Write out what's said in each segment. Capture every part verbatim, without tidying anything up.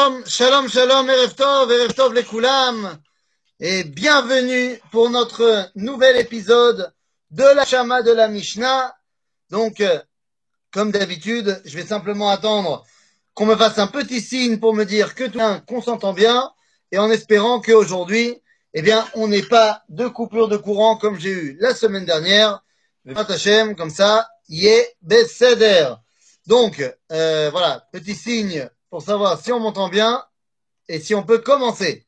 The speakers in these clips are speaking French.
Shalom, shalom, shalom, Erev Tov, Erev Tov lekoulam, et bienvenue pour notre nouvel épisode de la Shama de la Mishnah. Donc, euh, comme d'habitude, je vais simplement attendre qu'on me fasse un petit signe pour me dire que tout le monde, qu'on s'entend bien, et en espérant qu'aujourd'hui, eh bien, on n'ait pas de coupure de courant comme j'ai eu la semaine dernière. Hashem, comme ça, yé beseder. Donc, euh, voilà, petit signe pour savoir si on m'entend bien et si on peut commencer.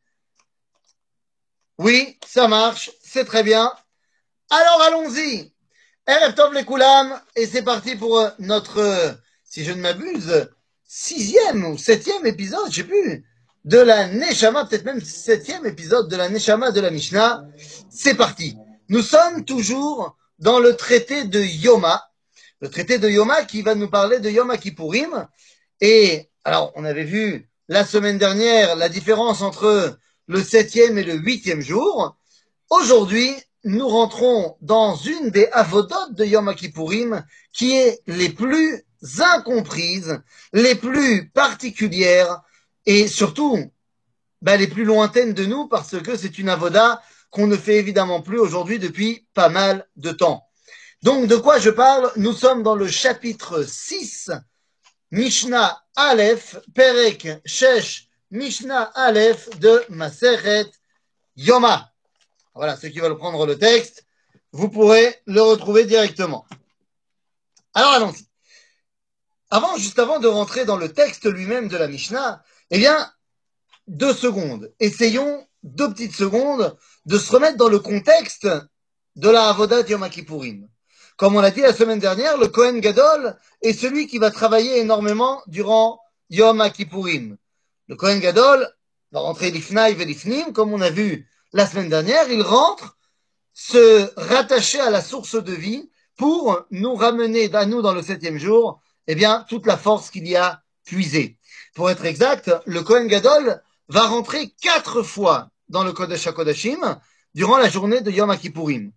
Oui, ça marche, c'est très bien. Alors allons-y. Erev Tov lekoulam, et c'est parti pour euh, notre, euh, si je ne m'abuse, sixième ou septième épisode, je sais plus, de la Neshama, peut-être même septième épisode de la Neshama de la Mishnah. C'est parti. Nous sommes toujours dans le traité de Yoma, le traité de Yoma qui va nous parler de Yom Kippourim. Et alors, on avait vu la semaine dernière la différence entre le septième et le huitième jour. Aujourd'hui, nous rentrons dans une des avodotes de Yom Kippourim qui est les plus incomprises, les plus particulières et surtout ben, les plus lointaines de nous parce que c'est une avoda qu'on ne fait évidemment plus aujourd'hui depuis pas mal de temps. Donc, de quoi je parle? Nous sommes dans le chapitre six, Mishnah Aleph, Perek Shesh, Mishnah Aleph de Maseret Yoma. Voilà, ceux qui veulent prendre le texte, vous pourrez le retrouver directement. Alors allons-y. Avant, juste avant de rentrer dans le texte lui-même de la Mishnah, eh bien, deux secondes. Essayons, deux petites secondes, de se remettre dans le contexte de la Avodat Yom Kippourim. Comme on l'a dit la semaine dernière, le Kohen Gadol est celui qui va travailler énormément durant Yom Kippourim. Le Kohen Gadol va rentrer l'ifnaï et l'ifnim, comme on a vu la semaine dernière, il rentre se rattacher à la source de vie pour nous ramener à nous dans le septième jour, eh bien, toute la force qu'il y a puisée. Pour être exact, le Kohen Gadol va rentrer quatre fois dans le Kodesh HaKodashim durant la journée de Yom Kippourim.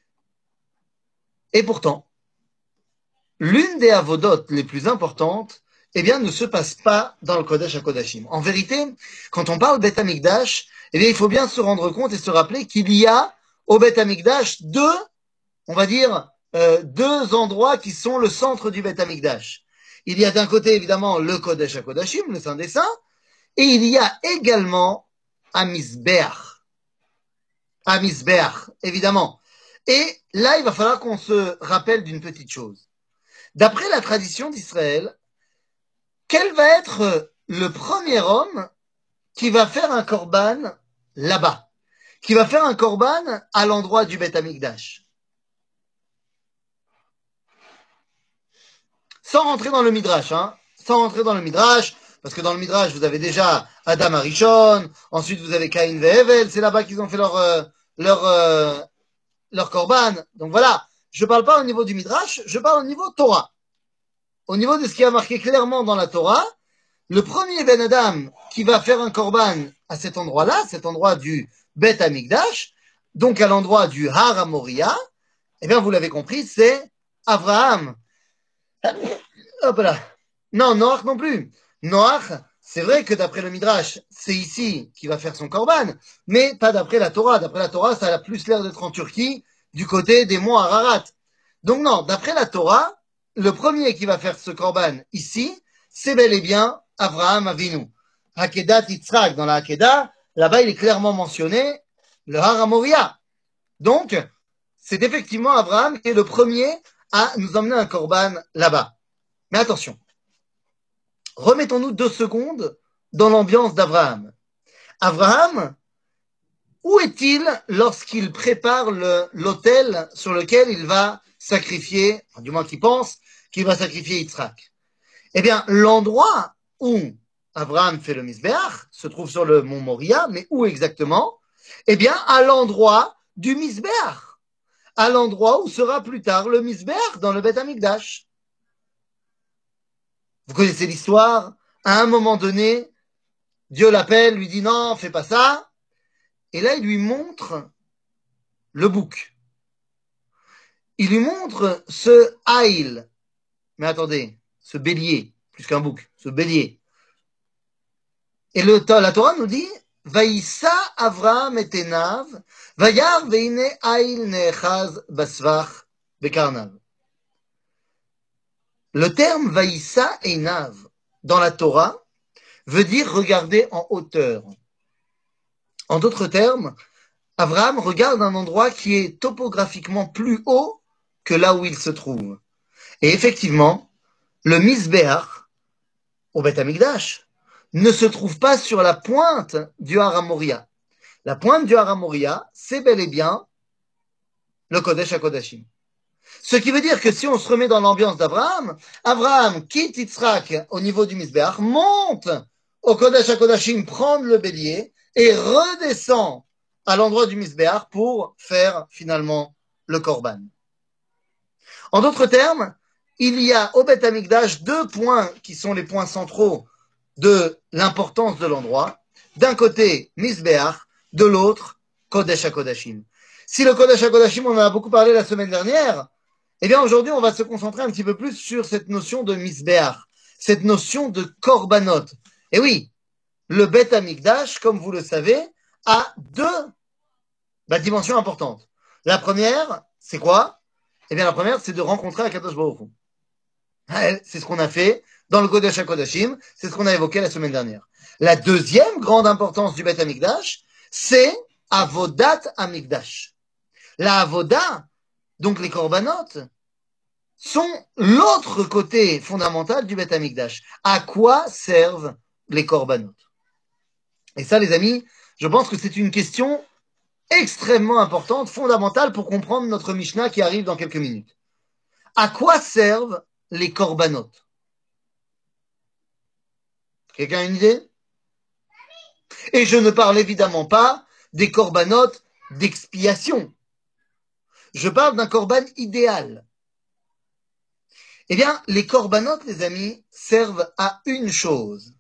Et pourtant, l'une des avodotes les plus importantes, eh bien, ne se passe pas dans le Kodesh HaKodashim. En vérité, quand on parle Beth Amikdash, eh bien, il faut bien se rendre compte et se rappeler qu'il y a au Beth Amikdash deux, on va dire, euh, deux endroits qui sont le centre du Beth Amikdash. Il y a d'un côté, évidemment, le Kodesh HaKodashim, le Saint des Saints, et il y a également Amizbeach. Amizbeach, évidemment. Et là, il va falloir qu'on se rappelle d'une petite chose. D'après la tradition d'Israël, quel va être le premier homme qui va faire un korban là-bas, qui va faire un korban à l'endroit du Beth Amikdash? Sans rentrer dans le Midrash, hein, sans rentrer dans le Midrash, parce que dans le Midrash, vous avez déjà Adam Arishon, ensuite vous avez Caïn et Hevel, c'est là-bas qu'ils ont fait leur, euh, leur, euh, leur korban. Donc voilà, je ne parle pas au niveau du Midrash, je parle au niveau Torah. Au niveau de ce qui a marqué clairement dans la Torah, le premier Ben Adam qui va faire un korban à cet endroit-là, cet endroit du Beth Amikdash, donc à l'endroit du Har HaMoriah, eh bien vous l'avez compris, c'est Abraham. Hop là. Non, Noach non plus. Noach, c'est vrai que d'après le Midrash, c'est ici qu'il va faire son korban, mais pas d'après la Torah. D'après la Torah, ça a plus l'air d'être en Turquie, du côté des monts Ararat. Donc non, d'après la Torah, le premier qui va faire ce korban ici, c'est bel et bien Avraham Avinu. Hakedat Yitzhak, dans la Hakeda, là-bas il est clairement mentionné le Har HaMoriah. Donc, c'est effectivement Abraham qui est le premier à nous emmener un korban là-bas. Mais attention, remettons-nous deux secondes dans l'ambiance d'Abraham. Abraham, où est-il lorsqu'il prépare le, l'autel sur lequel il va sacrifier, enfin, du moins qu'il pense qu'il va sacrifier Yitzhak? Eh bien, l'endroit où Abraham fait le Misbéach se trouve sur le mont Moria, mais où exactement? Eh bien, à l'endroit du Misbéach, à l'endroit où sera plus tard le Misbéach dans le Beth Amikdash. Vous connaissez l'histoire. À un moment donné, Dieu l'appelle, lui dit non, fais pas ça. Et là, il lui montre le bouc. Il lui montre ce haïl. Mais attendez, ce bélier, plus qu'un bouc, ce bélier. Et le, la Torah nous dit, Vaïssa Avraham et Enav, Vayar veine Aïl Nechaz Basvach Bekarnav. Le terme Vaïssa Enav dans la Torah veut dire regarder en hauteur. En d'autres termes, Abraham regarde un endroit qui est topographiquement plus haut que là où il se trouve. Et effectivement, le Misbéach, au Beth Amikdash, ne se trouve pas sur la pointe du Har Moria. La pointe du Har Moria, c'est bel et bien le Kodesh HaKodashim. Ce qui veut dire que si on se remet dans l'ambiance d'Abraham, Abraham quitte Yitzhak au niveau du Misbéach, monte au Kodesh HaKodashim prendre le bélier et redescend à l'endroit du Misbéach pour faire finalement le Korban. En d'autres termes, il y a au Beth Amikdash deux points qui sont les points centraux de l'importance de l'endroit. D'un côté, Misbéach, de l'autre, Kodesh HaKodashim. Si le Kodesh HaKodashim, on en a beaucoup parlé la semaine dernière, eh bien aujourd'hui, on va se concentrer un petit peu plus sur cette notion de Misbéach, cette notion de Korbanot. Et oui, le Beth Amikdash, comme vous le savez, a deux bah, dimensions importantes. La première, c'est quoi? Eh bien, la première, c'est de rencontrer Akadosh Baruch Hu. C'est ce qu'on a fait dans le Kodesh HaKodashim, c'est ce qu'on a évoqué la semaine dernière. La deuxième grande importance du Beth Amikdash, c'est Avodat Amikdash. La Avoda, donc les Korbanot, sont l'autre côté fondamental du Beth Amikdash. À quoi servent les Korbanot? Et ça, les amis, je pense que c'est une question extrêmement importante, fondamentale pour comprendre notre Mishnah qui arrive dans quelques minutes. À quoi servent les Korbanot? Quelqu'un a une idée? Et je ne parle évidemment pas des Korbanot d'expiation. Je parle d'un Korban idéal. Eh bien, les Korbanot, les amis, servent à une chose.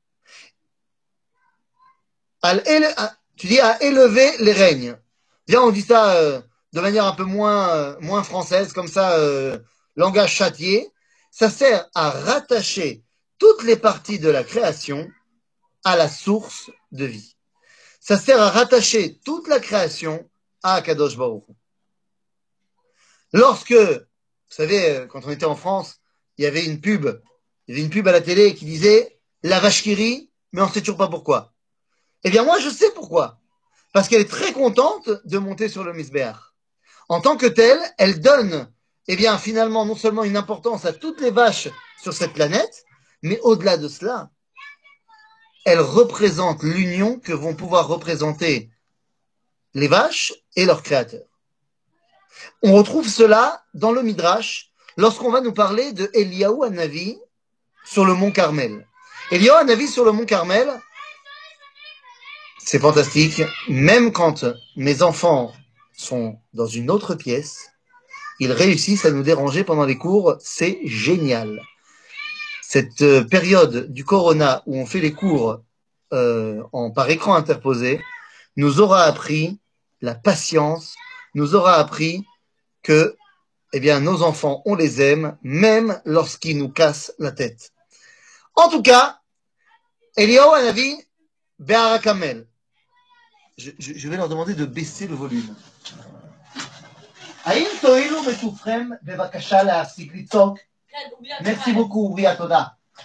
À à, tu dis à élever les règnes. Bien, on dit ça euh, de manière un peu moins, euh, moins française, comme ça, euh, langage châtié. Ça sert à rattacher toutes les parties de la création à la source de vie. Ça sert à rattacher toute la création à Kadosh Baruch Hu. Lorsque, vous savez, quand on était en France, il y avait une pub, il y avait une pub à la télé qui disait la vache qui rit, mais on ne sait toujours pas pourquoi. Eh bien, moi, je sais pourquoi. Parce qu'elle est très contente de monter sur le Misbéach. En tant que telle, elle donne, eh bien, finalement, non seulement une importance à toutes les vaches sur cette planète, mais au-delà de cela, elle représente l'union que vont pouvoir représenter les vaches et leurs créateurs. On retrouve cela dans le Midrash lorsqu'on va nous parler de Eliyahu Hanavi sur le mont Carmel. Eliyahu Hanavi sur le mont Carmel, c'est fantastique. Même quand mes enfants sont dans une autre pièce, ils réussissent à nous déranger pendant les cours. C'est génial. Cette période du Corona où on fait les cours euh, en, par écran interposé nous aura appris la patience, nous aura appris que eh bien, nos enfants, on les aime, même lorsqu'ils nous cassent la tête. En tout cas, Eliyahu Hanavi, Be'ar HaKarmel. Je, je, je vais leur demander de baisser le volume. האם תואילו בטובכם בבקשה להפסיק לצעוק? Merci beaucoup, אוריה, תודה.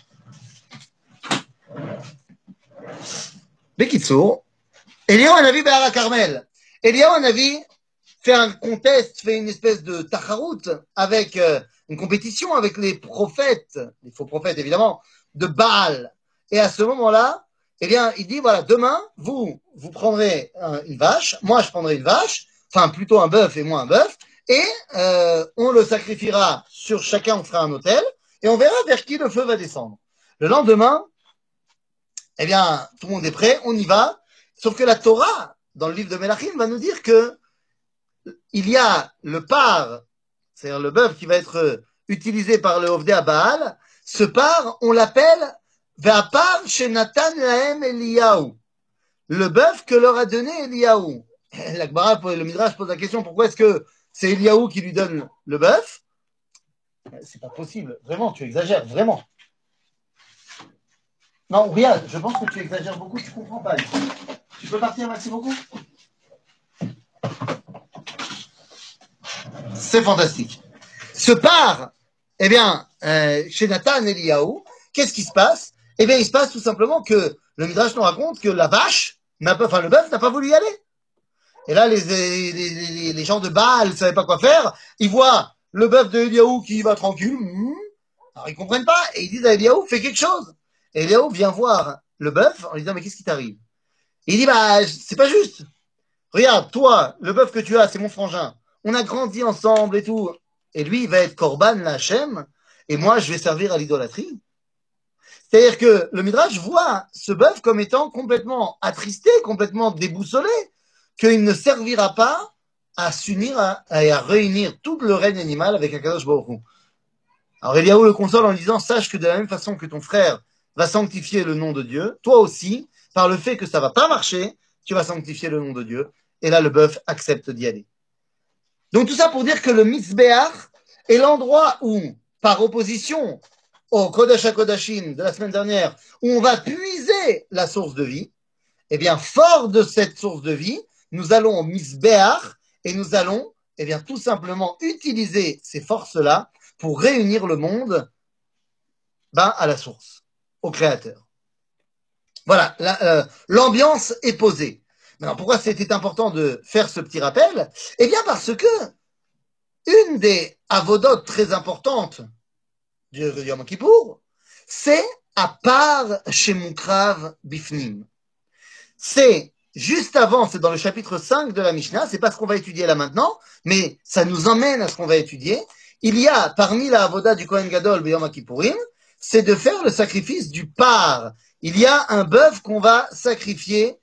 בקיצור, אליהו הנביא בהר הכרמל. אליהו הנביא fait un contest, fait une espèce de tacharout avec euh, une compétition avec les prophètes, les faux prophètes évidemment, de Baal. Et à ce moment-là, eh bien, il dit voilà, demain, vous, vous prendrez euh, une vache, moi je prendrai une vache, enfin plutôt un bœuf et moi un bœuf, et euh, on le sacrifiera sur chacun, on fera un autel, et on verra vers qui le feu va descendre. Le lendemain, eh bien, tout le monde est prêt, on y va, sauf que la Torah, dans le livre de Melachim, va nous dire que il y a le par, c'est-à-dire le bœuf qui va être utilisé par le Ovdei à Baal. Ce par, on l'appelle Ve'apar shenatan lahem Eliyahu, le bœuf que leur a donné Eliyahu. La Gemara, le Midrash pose la question, pourquoi est-ce que c'est Eliyahu qui lui donne le bœuf? C'est pas possible, vraiment, tu exagères, vraiment. Non, regarde, je pense que tu exagères beaucoup, tu comprends pas. Tu peux partir, merci beaucoup. C'est fantastique. Se part, eh bien, euh, chez Nathan Eliyahu, qu'est-ce qui se passe? Eh bien, il se passe tout simplement que le Midrash nous raconte que la vache, n'a pas, enfin le bœuf n'a pas voulu y aller. Et là, les, les, les, les gens de Baal ne savaient pas quoi faire. Ils voient le bœuf de Eliyahu qui va tranquille. Alors, ils comprennent pas. Et ils disent à Eliyahu, fais quelque chose. Et Eliyahu vient voir le bœuf en lui disant, mais qu'est-ce qui t'arrive? Et il dit, bah, c'est pas juste. Regarde, toi, le bœuf que tu as, c'est mon frangin. On a grandi ensemble et tout. Et lui, il va être Corban, la Hachem. Et moi, je vais servir à l'idolâtrie. C'est-à-dire que le Midrash voit ce bœuf comme étant complètement attristé, complètement déboussolé, qu'il ne servira pas à s'unir et à réunir tout le règne animal avec Akadosh Baruch Hu. Alors Eliaou le console en disant, sache que de la même façon que ton frère va sanctifier le nom de Dieu, toi aussi, par le fait que ça va pas marcher, tu vas sanctifier le nom de Dieu. Et là, le bœuf accepte d'y aller. Donc tout ça pour dire que le Mitzbeach est l'endroit où, par opposition au Kodesh HaKodashim de la semaine dernière, où on va puiser la source de vie, eh bien, fort de cette source de vie, nous allons au Misbéach et nous allons, eh bien, tout simplement utiliser ces forces-là pour réunir le monde, ben, à la source, au Créateur. Voilà, la, euh, l'ambiance est posée. Maintenant, pourquoi c'était important de faire ce petit rappel? Eh bien, parce que une des avodotes très importantes du Yom Kippour, c'est à part chez Moukrav Bifnim. C'est juste avant, c'est dans le chapitre cinq de la Mishnah, c'est pas ce qu'on va étudier là maintenant, mais ça nous emmène à ce qu'on va étudier. Il y a parmi la avoda du Kohen Gadol B'Yom Kippourim, c'est de faire le sacrifice du par. Il y a un bœuf qu'on va sacrifier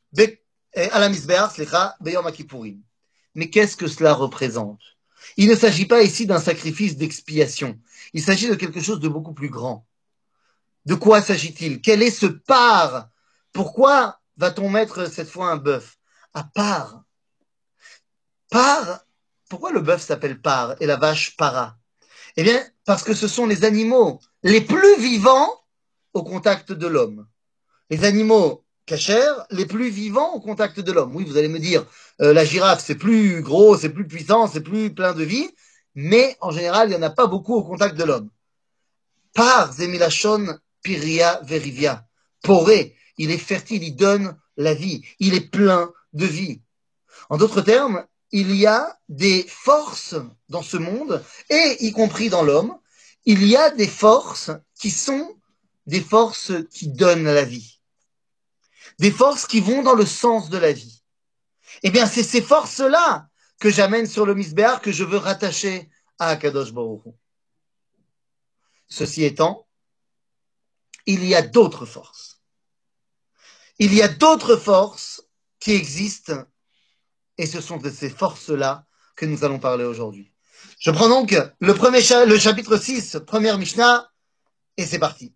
à la Misbéach, slicha, B'Yom Kippourim. Mais qu'est-ce que cela représente? Il ne s'agit pas ici d'un sacrifice d'expiation. Il s'agit de quelque chose de beaucoup plus grand. De quoi s'agit-il? Quel est ce par? Pourquoi va-t-on mettre cette fois un bœuf? À part. Par. Pourquoi le bœuf s'appelle par et la vache para? Eh bien, parce que ce sont les animaux les plus vivants au contact de l'homme. Les animaux cachers, les plus vivants au contact de l'homme. Oui, vous allez me dire, euh, la girafe, c'est plus gros, c'est plus puissant, c'est plus plein de vie, mais en général, il n'y en a pas beaucoup au contact de l'homme. Par Zemilachon Piria Verivia. Poré, il est fertile, il donne la vie, il est plein de vie. En d'autres termes, il y a des forces dans ce monde, et y compris dans l'homme, il y a des forces qui sont des forces qui donnent la vie. Des forces qui vont dans le sens de la vie. Eh bien, c'est ces forces-là que j'amène sur le Misbéach que je veux rattacher à Akadosh Baruch Hu. Ceci étant, il y a d'autres forces. Il y a d'autres forces qui existent et ce sont de ces forces-là que nous allons parler aujourd'hui. Je prends donc le, premier cha- le chapitre six, première Mishnah, et c'est parti.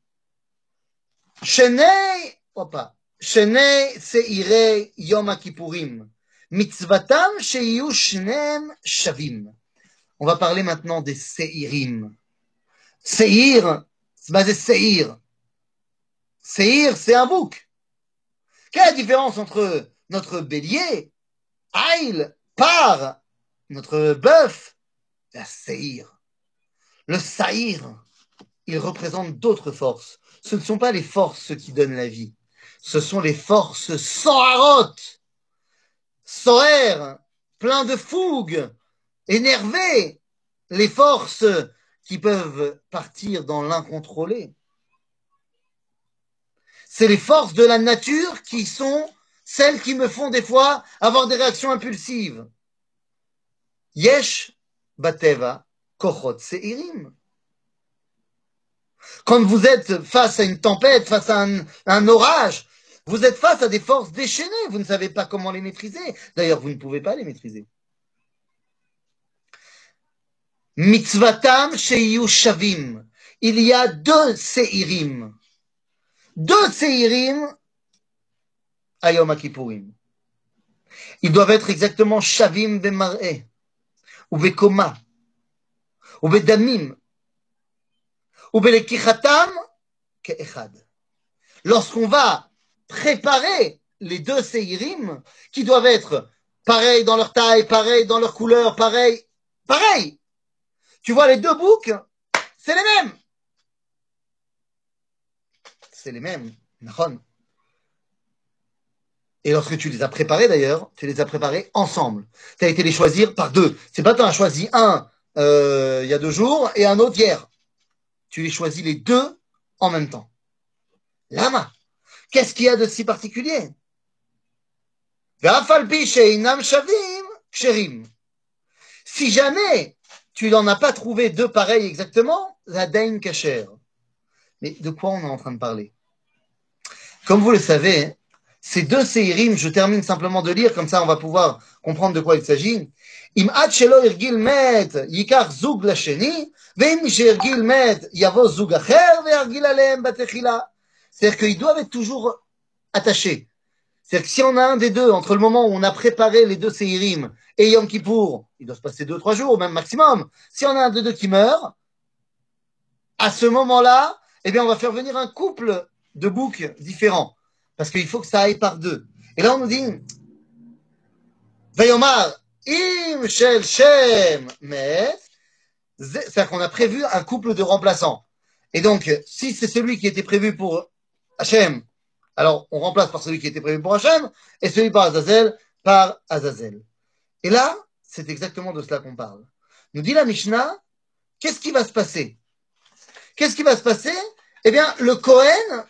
Shenei, opa, Shenei seirei Yom Kippourim, mitzvatam sheyu shneem shavim. On va parler maintenant des seirim. Seir, c'est basé seir. Seir, c'est un bouc. Quelle est la différence entre notre bélier, Aïl, par, notre bœuf, la Seir? Le Saïr, il représente d'autres forces. Ce ne sont pas les forces qui donnent la vie. Ce sont les forces Soharot, Soher, plein de fougue, énervé. Les forces qui peuvent partir dans l'incontrôlé. C'est les forces de la nature qui sont celles qui me font des fois avoir des réactions impulsives. Yesh bateva kochot seirim. Quand vous êtes face à une tempête, face à un, un orage, vous êtes face à des forces déchaînées. Vous ne savez pas comment les maîtriser. D'ailleurs, vous ne pouvez pas les maîtriser. Mitzvatam sheyu shavim. Il y a deux seirim. Deux seirim à Yom Kippourim. Ils doivent être exactement shavim bemar'eh, ou bekoma, ou bedamim, ou belekichatam ke'echad. lorsqu'on va préparer les deux séirim, qui doivent être pareils dans leur taille, pareils dans leur couleur, pareils, pareils. Tu vois les deux boucs, c'est les mêmes. C'est les mêmes. Et lorsque tu les as préparés d'ailleurs, tu les as préparés ensemble. Tu as été les choisir par deux. C'est pas tu en as choisi un euh, il y a deux jours et un autre hier. Tu les choisis les deux en même temps. Lama, qu'est-ce qu'il y a de si particulier? Si jamais tu n'en as pas trouvé deux pareils exactement, la dain kacher. Mais de quoi on est en train de parler? Comme vous le savez, ces deux séirim, je termine simplement de lire, comme ça on va pouvoir comprendre de quoi il s'agit. Im ad shelo irgil met yikach zug lasheni, veim sheirgil met yavo zug acher ve'argil alehem batechila. C'est-à-dire qu'ils doivent être toujours attachés. C'est-à-dire que si on a un des deux, entre le moment où on a préparé les deux séirim et Yom Kippour, il doit se passer deux, trois jours, même maximum. Si on a un des deux qui meurt, à ce moment-là, eh bien, on va faire venir un couple de boucs différents. Parce qu'il faut que ça aille par deux. Et là, on nous dit, Vayomar, im shel shem met, c'est-à-dire qu'on a prévu un couple de remplaçants. Et donc, si c'est celui qui était prévu pour Hachem, alors on remplace par celui qui était prévu pour Hachem, et celui par Azazel, par Azazel. Et là, c'est exactement de cela qu'on parle. Nous dit la Mishnah, qu'est-ce qui va se passer? Qu'est-ce qui va se passer? Eh bien, le Kohen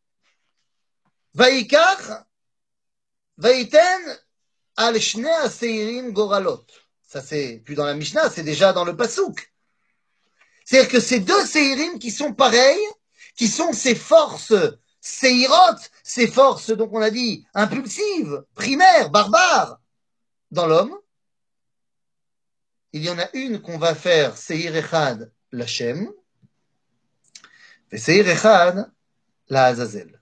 Vaikach, Vaiten, al shnei aseirim goralot. Ça, c'est plus dans la Mishnah, c'est déjà dans le Passouk. C'est-à-dire que ces deux seirim qui sont pareils, qui sont ces forces seirot, ces forces, donc on a dit, impulsives, primaires, barbares, dans l'homme, il y en a une qu'on va faire seir echad l'Hashem, et seir echad la Azazel.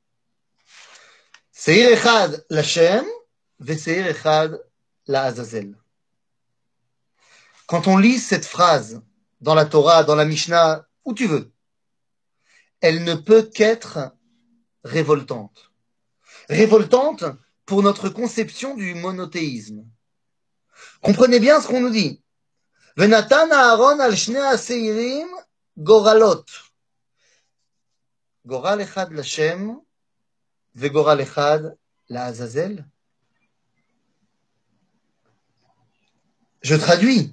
Seir echad l'Hashem, Veseir echad la Azazel. Quand on lit cette phrase dans la Torah, dans la Mishnah, où tu veux, elle ne peut qu'être révoltante. Révoltante pour notre conception du monothéisme. Comprenez bien ce qu'on nous dit. Venatan Aaron al shnei aseirim goralot. Goral echad l'Hashem, vegoral echad la Azazel. Je traduis.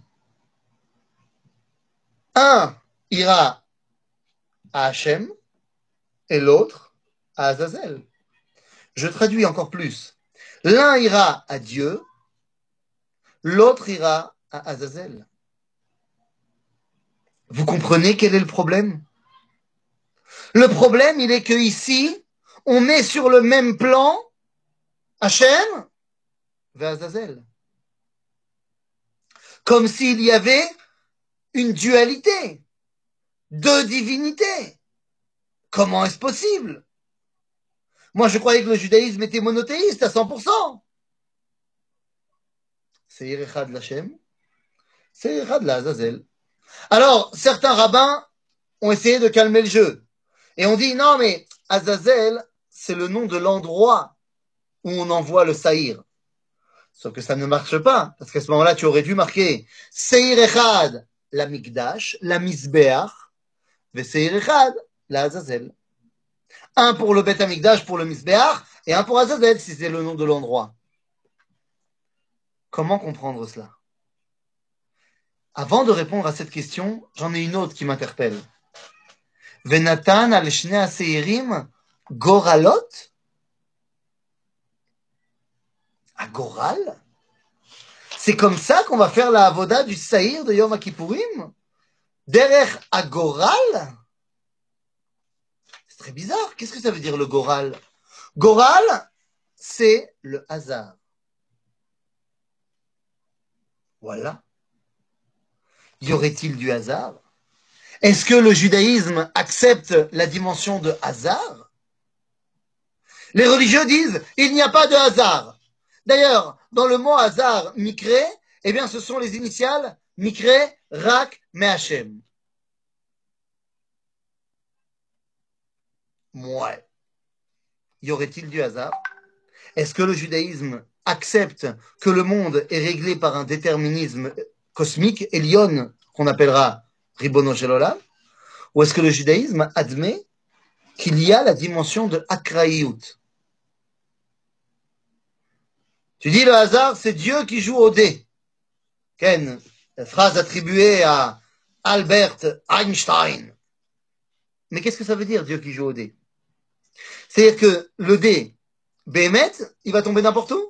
Un ira à Hachem et l'autre à Azazel. Je traduis encore plus. L'un ira à Dieu, l'autre ira à Azazel. Vous comprenez quel est le problème? Le problème, il est que ici, on met sur le même plan Hachem et Azazel. Comme s'il y avait une dualité, deux divinités. Comment est-ce possible? Moi, je croyais que le judaïsme était monothéiste à cent pour cent. C'est Echad l'Hachem, c'est Echad l'Azazel. Alors, certains rabbins ont essayé de calmer le jeu. Et on dit, non, mais Azazel, c'est le nom de l'endroit où on envoie le saïr. Sauf que ça ne marche pas, parce qu'à ce moment-là, tu aurais dû marquer Seir Echad, la Mikdash, la Misbeach, ve Seir Echad, la Azazel. Un pour le Beth Amikdash, pour le Misbeach, et un pour Azazel, si c'est le nom de l'endroit. Comment comprendre cela? Avant de répondre à cette question, j'en ai une autre qui m'interpelle. Venatan al shnei aseirim goralot? À Goral? C'est comme ça qu'on va faire la avoda du saïr de Yom Kippourim? Derech à Goral? C'est très bizarre. Qu'est-ce que ça veut dire le Goral? Goral, c'est le hasard. Voilà. Y aurait-il du hasard? Est-ce que le judaïsme accepte la dimension de hasard? Les religieux disent il n'y a pas de hasard. D'ailleurs, dans le mot hasard, Mikré, eh bien, ce sont les initiales Mikré, Rak, Me'Hachem. Ouais. y aurait-il du hasard? Est-ce que le judaïsme accepte que le monde est réglé par un déterminisme cosmique, Elion, qu'on appellera Ribono Shel Olam? Ou est-ce que le judaïsme admet qu'il y a la dimension de Akraïout? Tu dis le hasard, c'est Dieu qui joue au dé. Ken, phrase attribuée à Albert Einstein. Mais qu'est-ce que ça veut dire, Dieu qui joue au dé? C'est-à-dire que le dé, Béhémet, il va tomber n'importe où.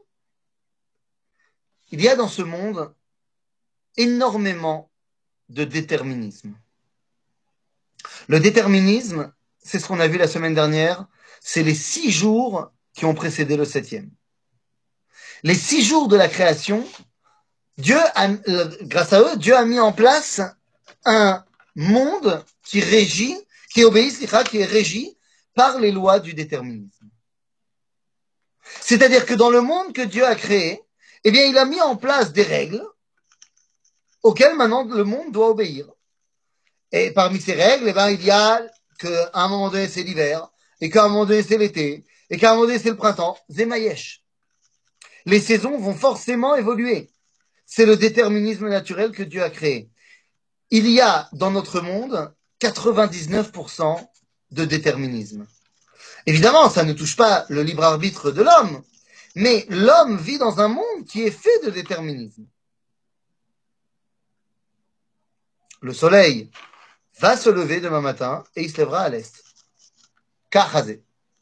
Il y a dans ce monde énormément de déterminisme. Le déterminisme, c'est ce qu'on a vu la semaine dernière, c'est les six jours qui ont précédé le septième. Les six jours de la création, Dieu a, grâce à eux, Dieu a mis en place un monde qui régit, qui obéit, qui est régi par les lois du déterminisme. C'est-à-dire que dans le monde que Dieu a créé, eh bien, il a mis en place des règles auxquelles maintenant le monde doit obéir. Et parmi ces règles, eh ben, il y a qu'à un moment donné, c'est l'hiver, et qu'à un moment donné, c'est l'été, et qu'à un moment donné, c'est le printemps. Zemayesh. Les saisons vont forcément évoluer. C'est le déterminisme naturel que Dieu a créé. Il y a dans notre monde quatre-vingt-dix-neuf pour cent de déterminisme. Évidemment, ça ne touche pas le libre arbitre de l'homme, mais l'homme vit dans un monde qui est fait de déterminisme. Le soleil va se lever demain matin et il se lèvera à l'est. Kachazé.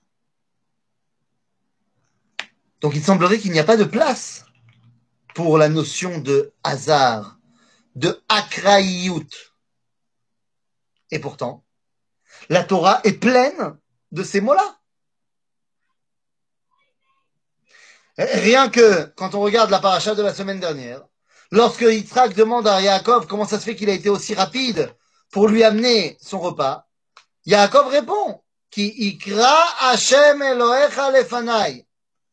Donc il semblerait qu'il n'y a pas de place pour la notion de hasard, de akraïout. Et pourtant, la Torah est pleine de ces mots-là. Rien que quand on regarde la paracha de la semaine dernière, lorsque Yitzhak demande à Yaakov comment ça se fait qu'il a été aussi rapide pour lui amener son repas, Yaakov répond Ki ikra Hashem Elohecha lefanai.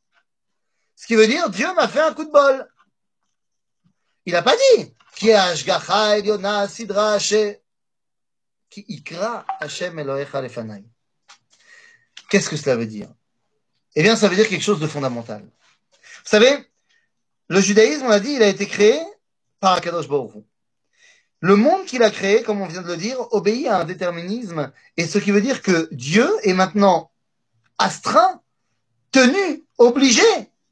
Ce qui veut dire Dieu m'a fait un coup de bol. Il n'a pas dit Ki hashgacha Eliona sidra Hashem. Ki ikra Hashem Elohecha lefanai. Qu'est-ce que cela veut dire? Eh bien, ça veut dire quelque chose de fondamental. Vous savez, le judaïsme, on a dit, il a été créé par Akadosh Baruch Hu. Le monde qu'il a créé, comme on vient de le dire, obéit à un déterminisme, et ce qui veut dire que Dieu est maintenant astreint, tenu, obligé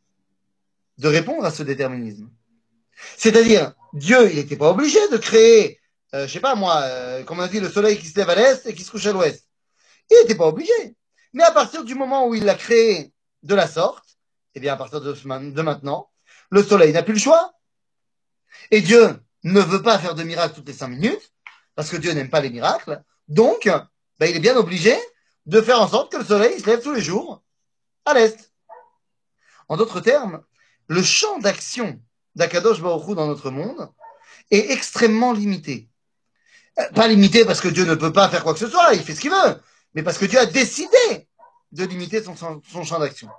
de répondre à ce déterminisme. C'est-à-dire, Dieu, il n'était pas obligé de créer, euh, je sais pas moi, euh, comme on a dit, le soleil qui se lève à l'est et qui se couche à l'ouest. Il n'était pas obligé. Mais à partir du moment où il l'a créé de la sorte, eh bien, à partir de, de maintenant, le soleil n'a plus le choix. Et Dieu ne veut pas faire de miracles toutes les cinq minutes, parce que Dieu n'aime pas les miracles. Donc, ben, il est bien obligé de faire en sorte que le soleil se lève tous les jours à l'est. En d'autres termes, le champ d'action d'Akadosh Baruch Hu dans notre monde est extrêmement limité. Pas limité parce que Dieu ne peut pas faire quoi que ce soit, il fait ce qu'il veut, mais parce que Dieu a décidé de limiter son, son champ d'action.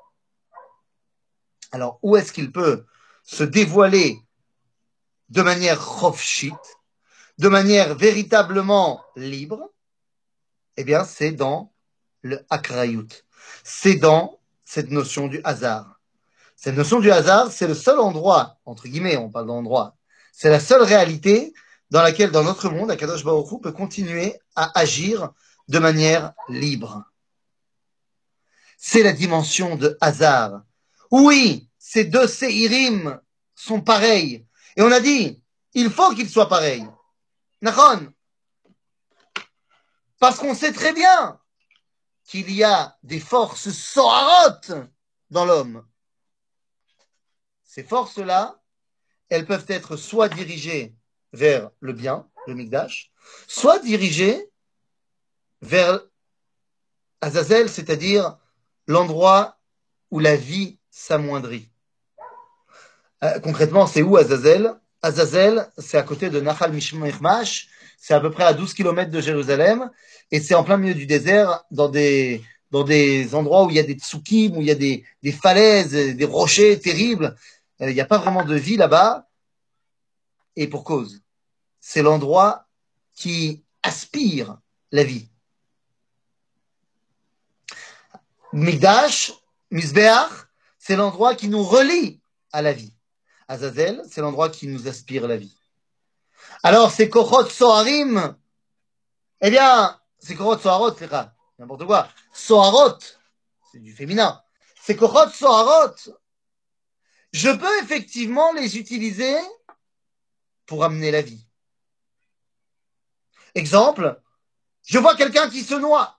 Alors, où est-ce qu'il peut se dévoiler de manière chofshit, de manière véritablement libre? Eh bien, c'est dans le akraïout. C'est dans cette notion du hasard. Cette notion du hasard, c'est le seul endroit, entre guillemets, on parle d'endroit, c'est la seule réalité dans laquelle, dans notre monde, Akadosh Baruch Hu peut continuer à agir de manière libre. C'est la dimension de hasard. Oui, ces deux séirim sont pareils. Et on a dit, il faut qu'ils soient pareils. Nachon. Parce qu'on sait très bien qu'il y a des forces soharotes dans l'homme. Ces forces-là, elles peuvent être soit dirigées vers le bien, le Mikdash, soit dirigées vers Azazel, c'est-à-dire l'endroit où la vie s'amoindrit. Euh, concrètement, c'est où Azazel? Azazel, c'est à côté de Nachal Mishmach, c'est à peu près à douze kilomètres de Jérusalem, et c'est en plein milieu du désert, dans des, dans des endroits où il y a des tsukim, où il y a des, des falaises, des rochers terribles. Euh, il n'y a pas vraiment de vie là-bas, et pour cause. C'est l'endroit qui aspire la vie. Migdash, Mizbeach, c'est l'endroit qui nous relie à la vie. Azazel, c'est l'endroit qui nous aspire la vie. Alors, ces Kochot Soharim, eh bien, ces Kochot Soharot, c'est quoi? N'importe quoi. Soharot, c'est du féminin. Ces Kochot Soharot, je peux effectivement les utiliser pour amener la vie. Exemple, je vois quelqu'un qui se noie.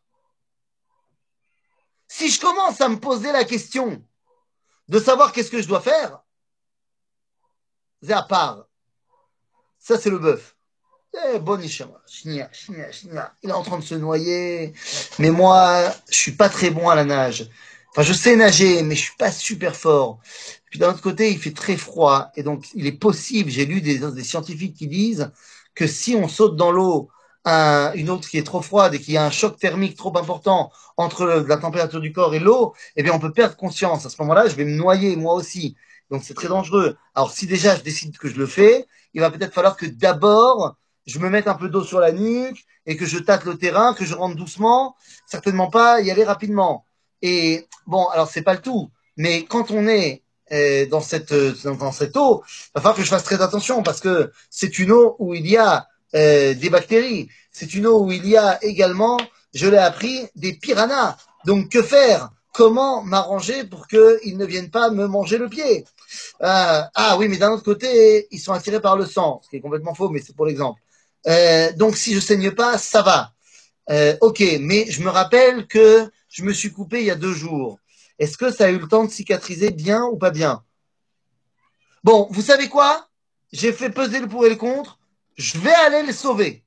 Si je commence à me poser la question de savoir qu'est-ce que je dois faire, c'est à part. Ça, c'est le bœuf. Eh, bon Ishama, chnia, chnia, chnia. Il est en train de se noyer. Mais moi, je suis pas très bon à la nage. Enfin, je sais nager, mais je suis pas super fort. Puis d'un autre côté, il fait très froid. Et donc, il est possible, j'ai lu des, des scientifiques qui disent que si on saute dans l'eau, un, une eau qui est trop froide et qu'il y a un choc thermique trop important entre le- la température du corps et l'eau, eh bien, on peut perdre conscience. À ce moment-là, je vais me noyer, moi aussi. Donc, c'est très dangereux. Alors, si déjà je décide que je le fais, il va peut-être falloir que d'abord, je me mette un peu d'eau sur la nuque et que je tâte le terrain, que je rentre doucement, certainement pas y aller rapidement. Et bon, alors c'est pas le tout, mais quand on est euh, dans cette dans, dans cette eau, il va falloir que je fasse très attention parce que c'est une eau où il y a euh, des bactéries, c'est une eau où il y a également, je l'ai appris, des piranhas. Donc que faire? Comment m'arranger pour qu'ils ne viennent pas me manger le pied? Euh, ah oui, mais d'un autre côté, ils sont attirés par le sang, ce qui est complètement faux, mais c'est pour l'exemple. Euh, donc si je saigne pas, ça va. Euh, ok, mais je me rappelle que je me suis coupé il y a deux jours. Est-ce que ça a eu le temps de cicatriser bien ou pas bien? Bon, vous savez quoi? J'ai fait peser le pour et le contre. Je vais aller le sauver.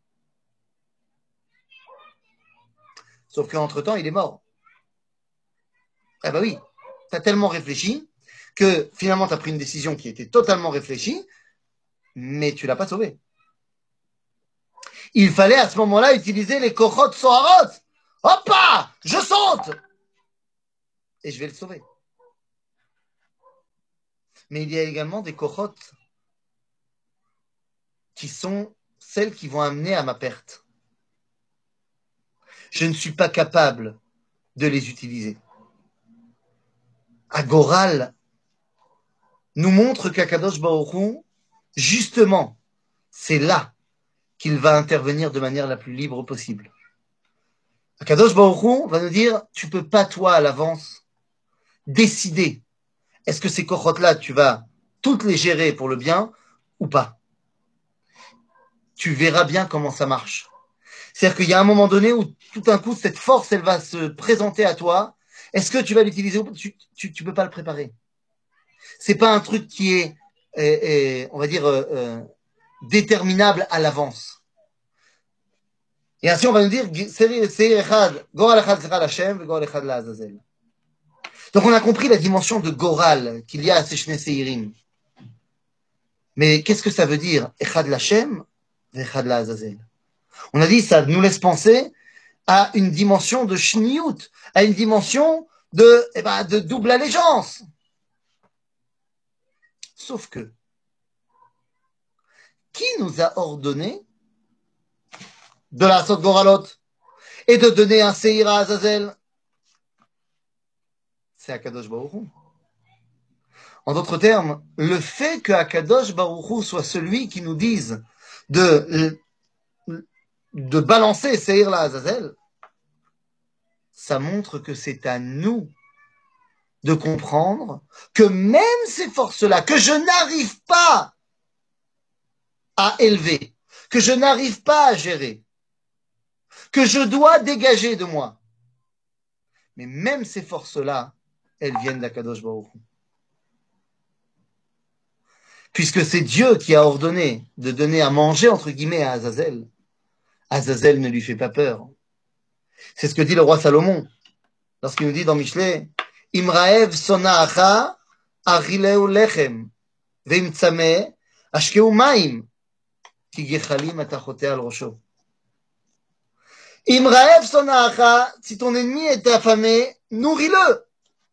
Sauf qu'entre-temps, il est mort. Ah bah oui, t'as tellement réfléchi que finalement, t'as pris une décision qui était totalement réfléchie, mais tu l'as pas sauvé. Il fallait à ce moment-là utiliser les kochot soharot. Hoppa! Je saute! Et je vais le sauver. Mais il y a également des kochot qui sont celles qui vont amener à ma perte. Je ne suis pas capable de les utiliser. Agoral nous montre qu'Akadosh Baruch Hu, justement, c'est là qu'il va intervenir de manière la plus libre possible. Akadosh Baruch Hu va nous dire, tu peux pas toi à l'avance décider est-ce que ces cochottes-là, tu vas toutes les gérer pour le bien ou pas. Tu verras bien comment ça marche. C'est-à-dire qu'il y a un moment donné où tout d'un coup, cette force, elle va se présenter à toi. Est-ce que tu vas l'utiliser ou pas? Tu, tu, tu peux pas le préparer. C'est pas un truc qui est, est, est on va dire, euh, euh, déterminable à l'avance. Et ainsi, on va nous dire, donc on a compris la dimension de Goral qu'il y a à ces Shnei Seirim. Mais qu'est-ce que ça veut dire? Echad Lashem, Echad la Azazel. On a dit, ça nous laisse penser à une dimension de Shniyut, à une dimension de, eh ben, de double allégeance. Sauf que, qui nous a ordonné de la Sot Goralot et de donner un Seir à Azazel? C'est Akadosh Baruch Hu. En d'autres termes, le fait que Akadosh Baruch Hu soit celui qui nous dise de, de balancer Seir la Azazel, ça montre que c'est à nous de comprendre que même ces forces-là, que je n'arrive pas à élever, que je n'arrive pas à gérer, que je dois dégager de moi, mais même ces forces-là, elles viennent d'Akadosh Baruch Hu. Puisque c'est Dieu qui a ordonné de donner à manger, entre guillemets, à Azazel. Azazel ne lui fait pas peur. C'est ce que dit le roi Salomon, lorsqu'il nous dit dans Michelet, Imraev sonaacha achileu lechem, veim tzameh ashkeu maim, ki gechalim atachotea al rosho. Imraev sonaacha, si ton ennemi est affamé, nourris-le.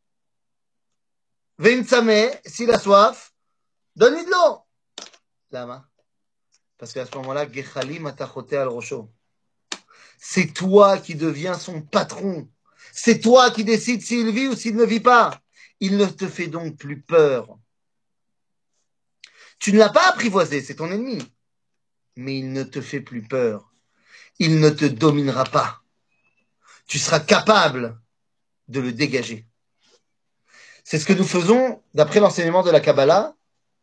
Veim tzameh, s'il a soif, donne-lui de l'eau. Lama. Parce qu'à ce moment-là, gechalim atachotea al rosho. C'est toi qui deviens son patron. C'est toi qui décides s'il vit ou s'il ne vit pas. Il ne te fait donc plus peur. Tu ne l'as pas apprivoisé, c'est ton ennemi. Mais il ne te fait plus peur. Il ne te dominera pas. Tu seras capable de le dégager. C'est ce que nous faisons, d'après l'enseignement de la Kabbalah,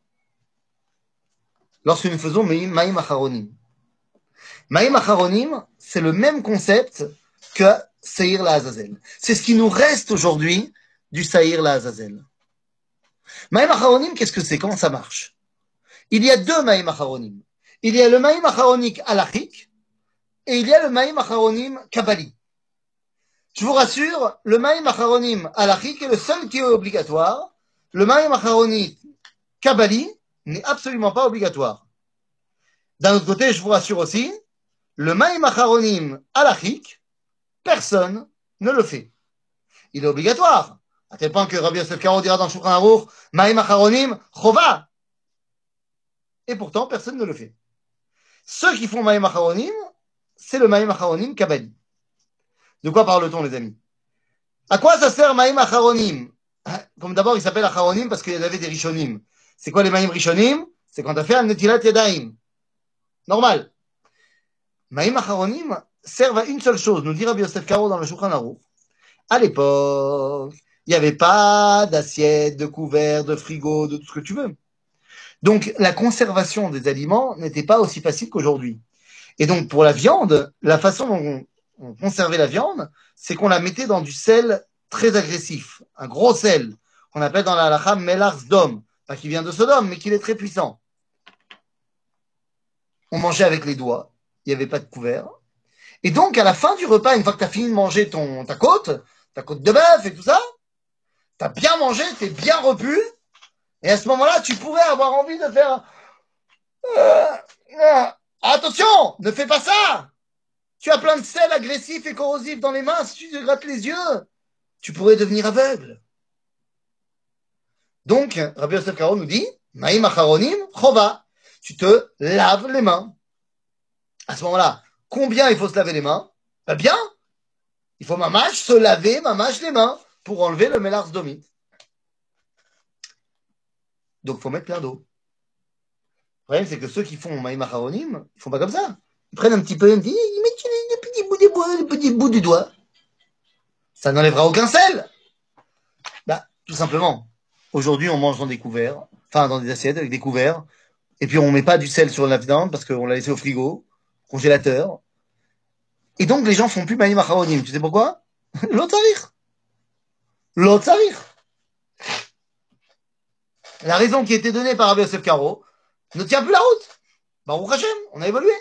lorsque nous faisons Maïm Acharonim. Maïm Acharonim, c'est le même concept que Seir la Azazel. C'est ce qui nous reste aujourd'hui du Seir la Azazel. Maïm Acharonim, qu'est-ce que c'est? Comment ça marche? Il y a deux Maïm Acharonim. Il y a le Maïm Acharonik halachique et il y a le Maïm Acharonim kabbali. Je vous rassure, le Maïm Acharonim halachique est le seul qui est obligatoire. Le Maïm Acharonim kabbali n'est absolument pas obligatoire. D'un autre côté, je vous rassure aussi, le Maïm Acharonim halachique, personne ne le fait. Il est obligatoire. À tel point que Rabbi Yosef Karo dira dans Shulchan Aruch, Maïm Acharonim chova. Et pourtant, personne ne le fait. Ceux qui font Maïm Acharonim, c'est le Maïm Acharonim kabbali. De quoi parle-t-on, les amis? À quoi ça sert Maïm Acharonim? Comme d'abord, il s'appelle Acharonim parce qu'il y avait des Rishonim. C'est quoi les Maïm Rishonim? C'est quand tu as fait un Netilat Yadayim. Normal. Maïm Acharonim servent à une seule chose, nous dit Rabbi Yosef Karo dans le Shulchan Aruch. À l'époque, il n'y avait pas d'assiette, de couvert, de frigo, de tout ce que tu veux. Donc, la conservation des aliments n'était pas aussi facile qu'aujourd'hui. Et donc, pour la viande, la façon dont on conservait la viande, c'est qu'on la mettait dans du sel très agressif, un gros sel, qu'on appelle dans la halakha melach sdom, pas qui vient de Sodome, mais qui est très puissant. On mangeait avec les doigts, il n'y avait pas de couvert. Et donc, à la fin du repas, une fois que tu as fini de manger ton, ta côte, ta côte de bœuf et tout ça, tu as bien mangé, tu es bien repu, et à ce moment-là, tu pourrais avoir envie de faire... Euh, euh, attention, ne fais pas ça. Tu as plein de sel agressif et corrosif dans les mains, si tu te grattes les yeux, tu pourrais devenir aveugle. Donc, Rabbi Yosef Karo nous dit, Maïm Acharonim, chova, tu te laves les mains. À ce moment-là, combien il faut se laver les mains? Ben bien, il faut mamash se laver, mamash les mains, pour enlever le mélar sdomite. Donc, il faut mettre plein d'eau. Le problème, c'est que ceux qui font Maïm Acharonim, ils font pas comme ça. Ils prennent un petit peu, ils mettent les petits bouts des doigts, les petits bouts du doigt. Ça n'enlèvera aucun sel. Bah, tout simplement. Aujourd'hui, on mange dans des couverts, enfin, dans des assiettes avec des couverts, et puis on met pas du sel sur la viande parce qu'on l'a laissé au frigo, congélateur. Et donc, les gens font plus Maïm Acharonim. Tu sais pourquoi? L'autre savir. L'autre savir. La raison qui était donnée par Rabbi Yosef Karo ne tient plus la route. Baruch Hashem, on a évolué.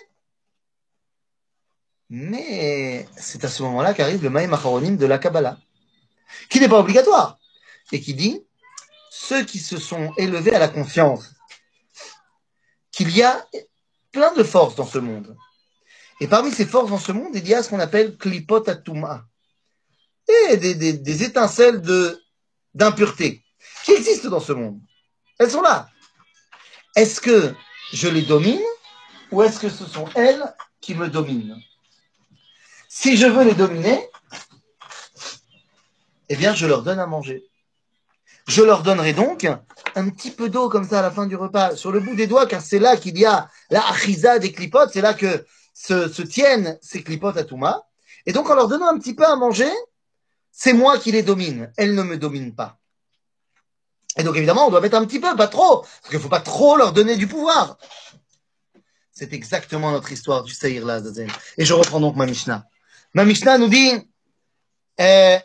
Mais c'est à ce moment-là qu'arrive le Maïm Acharonim de la Kabbalah, qui n'est pas obligatoire, et qui dit, ceux qui se sont élevés à la conscience qu'il y a plein de forces dans ce monde. Et parmi ces forces dans ce monde, il y a ce qu'on appelle klipot atuma, et des, des, des étincelles de, d'impureté qui existent dans ce monde. Elles sont là. Est-ce que je les domine ou est-ce que ce sont elles qui me dominent? Si je veux les dominer, eh bien, je leur donne à manger. Je leur donnerai donc un petit peu d'eau comme ça à la fin du repas, sur le bout des doigts, car c'est là qu'il y a la achiza des clipotes, c'est là que se, se tiennent ces clipotes à Touma. Et donc, en leur donnant un petit peu à manger, c'est moi qui les domine. Elles ne me dominent pas. Et donc, évidemment, on doit mettre un petit peu, pas trop, parce qu'il ne faut pas trop leur donner du pouvoir. C'est exactement notre histoire du Seir l'Azazel. Et je reprends donc ma Mishnah. Ma Mishnah nous dit, euh,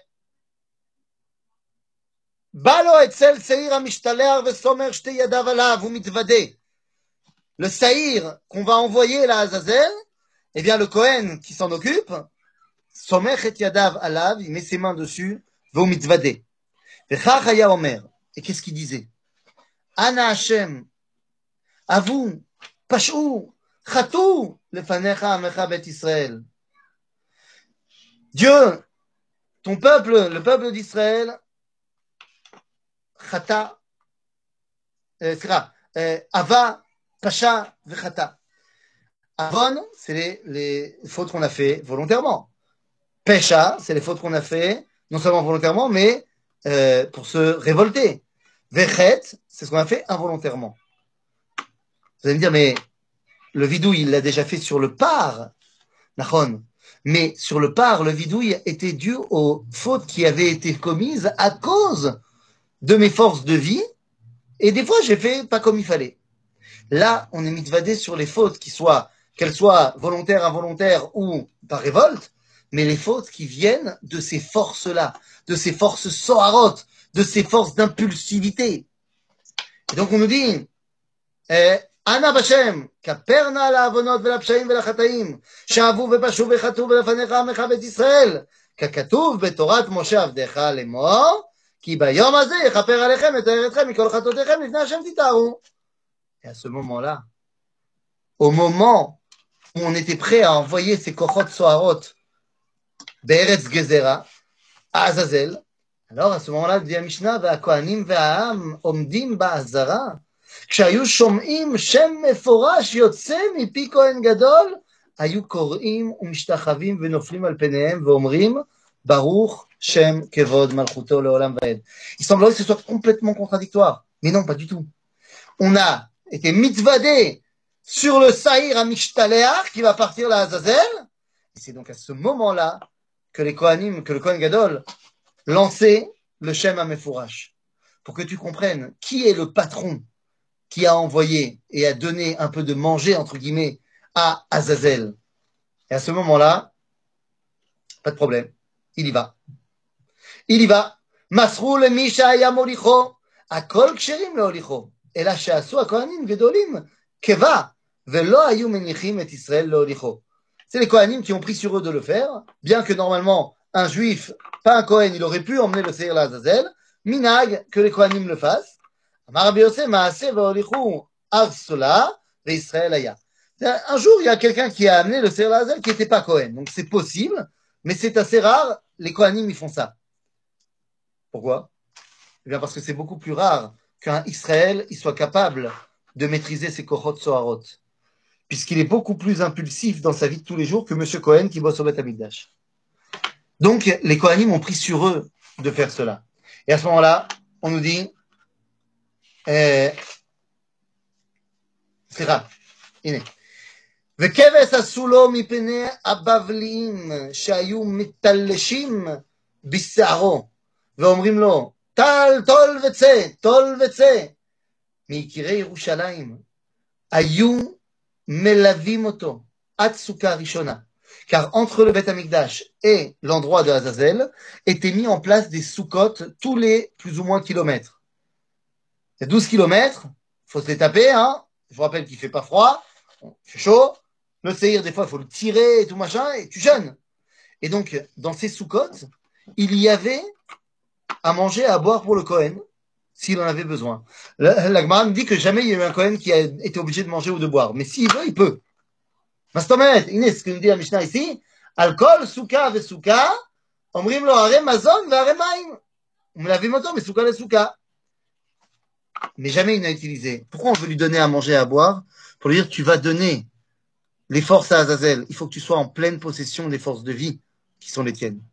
Balo etzel seir amishtaler vesomer shte yadav alav umitvade. Le saïr qu'on va envoyer là à Azazel, eh bien le Kohen qui s'en occupe, somer et yadav alav, il met ses mains dessus, umitvade. Vechach haya omer. Et qu'est-ce qu'il disait? Ana Hashem, avou, pashou, chatou, lefanecha amecha bet Israël. Dieu, ton peuple, le peuple d'Israël, Chata, euh, euh, Ava, Pasha, Vechata. Avon, c'est les, les fautes qu'on a fait volontairement. Pesha, c'est les fautes qu'on a fait non seulement volontairement, mais euh, pour se révolter. Vechet, c'est ce qu'on a fait involontairement. Vous allez me dire, mais le vidouille, il l'a déjà fait sur le par, Nachon. Mais sur le par, le vidouille était dû aux fautes qui avaient été commises à cause de mes forces de vie. Et des fois, j'ai fait pas comme il fallait. Là, on est mitvadé sur les fautes qui soient, qu'elles soient volontaires, involontaires ou par révolte, mais les fautes qui viennent de ces forces-là, de ces forces soharot, de ces forces d'impulsivité. Et donc on nous dit, eh, Ana Bashem, kaperna la avonot vela pshaim vela chataim, shavu vepashu vechatu velefanecha amecha bet Israël, kakatuv betorat Moshe avdecha lemor, ki bayom hazeh yechaper alechem et eretchem mikol chatotechem lifnei Hashem titaru. Et à ce moment-là, au moment où on était prêt à envoyer ces kochot soharot be'eretz gezera, à Azazel, alors à ce moment-là, dit la Mishnah, והכהנים והעם עומדים בעזרה, כשהיו שומעים שם מפורש יוצא מפי כהן גדול, היו קוראים ומשתחווים ונופלים על פניהם ואומרים, ברוך שם כבוד מלכותו לעולם ועד. Il semblerait que ce soit complètement contradictoire, mais non, pas du tout. On a été mitzvadé sur le Saïr à Mishtaleach qui va partir là à Azazel, et c'est donc à ce moment-là que les Kohanim, que le Kohen Gadol lancer le Shem HaMefourash pour que tu comprennes qui est le patron qui a envoyé et a donné un peu de manger, entre guillemets, à Azazel. Et à ce moment-là, pas de problème, il y va. Il y va. Masrou le Misha Yamolicho, Akol Ksherim le Olicho, et là, Shasu Akohanim Gedolim, Keva, Velo Ayu Menichim et Israël le Olicho. C'est les Kohanim qui ont pris sur eux de le faire, bien que normalement, un juif, pas un Kohen, il aurait pu emmener le Seir l'Azazel, minag, que les Kohanim le fassent. Amar Rabbi Yossé, Maaseh ve'olichu arsola ve'Israël aya. Un jour, il y a quelqu'un qui a amené le Seir l'Azazel qui n'était pas Kohen. Donc c'est possible, mais c'est assez rare, les Kohanim, ils font ça. Pourquoi? Eh bien parce que c'est beaucoup plus rare qu'un Israël, il soit capable de maîtriser ses kochot soharot. Puisqu'il est beaucoup plus impulsif dans sa vie de tous les jours que Monsieur Cohen qui bosse au Beth Amikdash. Donc, les Kohanim ont pris sur eux de faire cela. Et à ce moment-là, on nous dit, euh, c'est rare. וכבש עשו לו מפני הבבליים שהיו מתלשים בשערו ואומרים לו, טל, טול וצא, טול וצא. מיקירי ירושלים היו מלווים אותו עד סוכה ראשונה. Car entre le Beth Amikdash et l'endroit de Azazel étaient mis en place des soukotes tous les plus ou moins kilomètres. C'est douze kilomètres, il faut se les taper, hein. Je vous rappelle qu'il fait pas froid, il fait chaud. Le séhir, des fois, il faut le tirer et tout machin, et tu jeûnes. Et donc, dans ces soukotes, il y avait à manger et à boire pour le Kohen, s'il en avait besoin. La, la Gemara me dit que jamais il y a eu un Kohen qui a été obligé de manger ou de boire. Mais s'il veut, il peut. Mastomet, Inès, ce que nous dit la Mishnah ici, alcool, souka ve souka, omrim lo hare mazon ve hare maim. On me l'avait moto, mais souka le souka. Mais jamais il n'a utilisé. Pourquoi on veut lui donner à manger et à boire? Pour lui dire, tu vas donner les forces à Azazel. Il faut que tu sois en pleine possession des forces de vie qui sont les tiennes.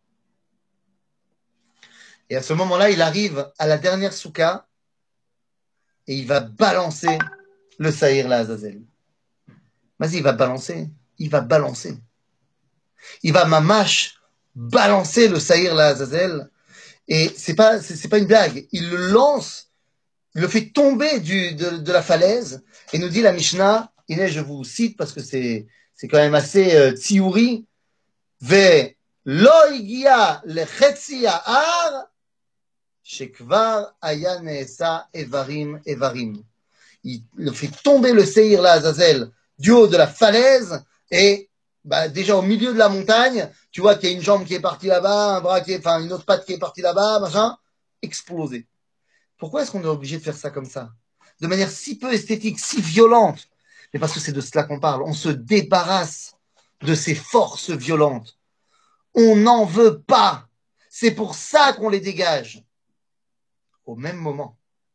Et à ce moment-là, il arrive à la dernière souka et il va balancer le saïr la Azazel. Vas-y, il va balancer. Il va balancer. Il va mamash balancer le saïr la Azazel. Et c'est pas, c'est, c'est pas une blague. Il le lance, il le fait tomber du, de, de la falaise. Et nous dit la Mishnah, Inès, je vous cite parce que c'est, c'est quand même assez euh, tsiouri. Ve lo igia le chetzi ha'ar shekvar aya neesa evarim evarim. Il le fait tomber le séhir la Azazel du haut de la falaise et bah, déjà au milieu de la montagne, tu vois qu'il y a une jambe qui est partie là-bas, un bras qui est, enfin une autre patte qui est partie là-bas, machin, explosé. Pourquoi est-ce qu'on est obligé de faire ça comme ça? De manière si peu esthétique, si violente. Mais parce que c'est de cela qu'on parle. On se débarrasse de ces forces violentes. On n'en veut pas. C'est pour ça qu'on les dégage. Au même moment,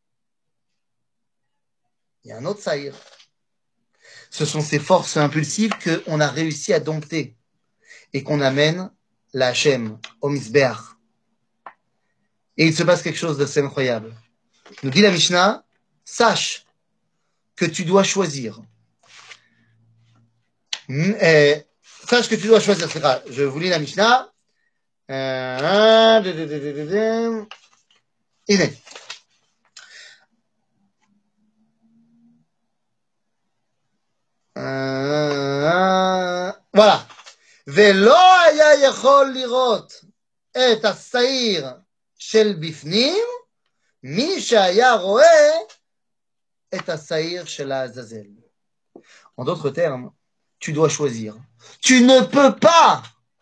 il y a un autre saïr. Ce sont ces forces impulsives qu'on a réussi à dompter et qu'on amène la Hachem au Misbéach. Et il se passe quelque chose d'assez incroyable. Nous dit la Mishnah, sache que tu dois choisir. Euh, sache que tu dois choisir. C'est grave. Je vous lis la Mishnah. Euh, הנה. Euh, voilà. ולא היה יכול לראות את השעיר של בפנים, מי שהיה רואה את השעיר של העזאזל. En d'autres termes, tu dois choisir. Tu ne peux pas